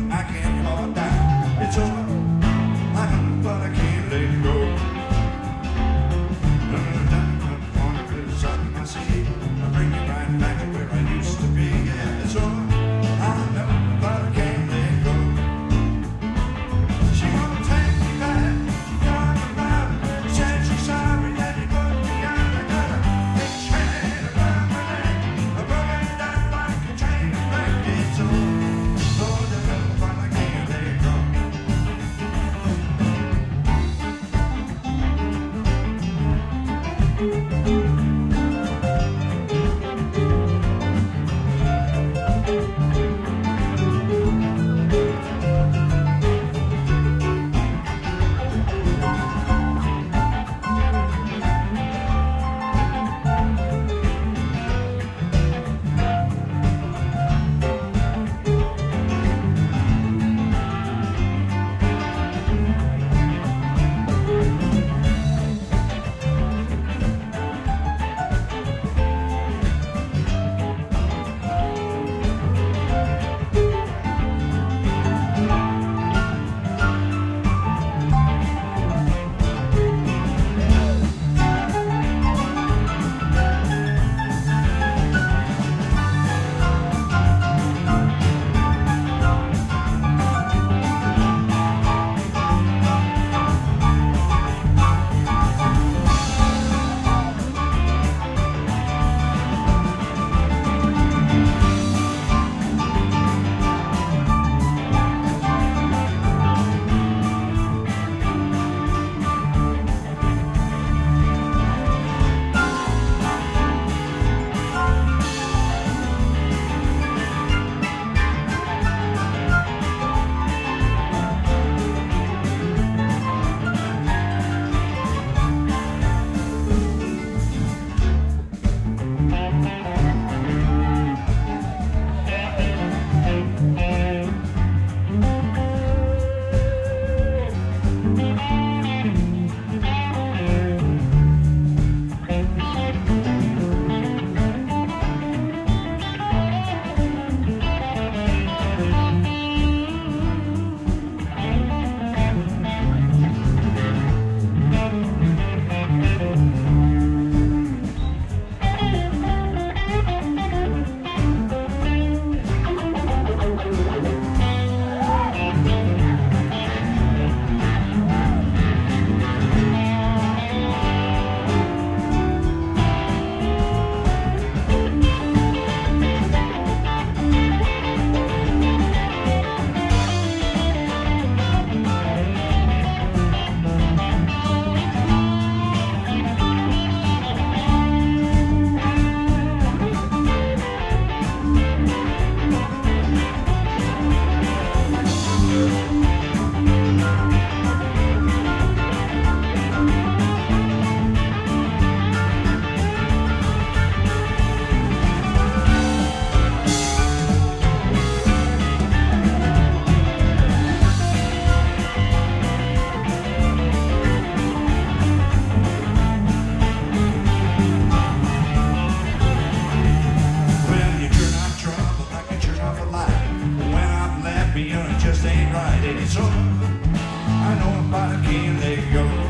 I can't hold down. It's over, I know, but I can't let it go. Cause I see I bring it right back to where I used to be. Yeah, it's over, I know, but I can't let it go. She won't take me back, talk about it. Said she's sorry that he put me out. I got a big chain around my neck, a broken down like a chain wreck. It's over, Lord, I know, but I can't let it go. Just ain't right, and it's over. I know, but I can't let go.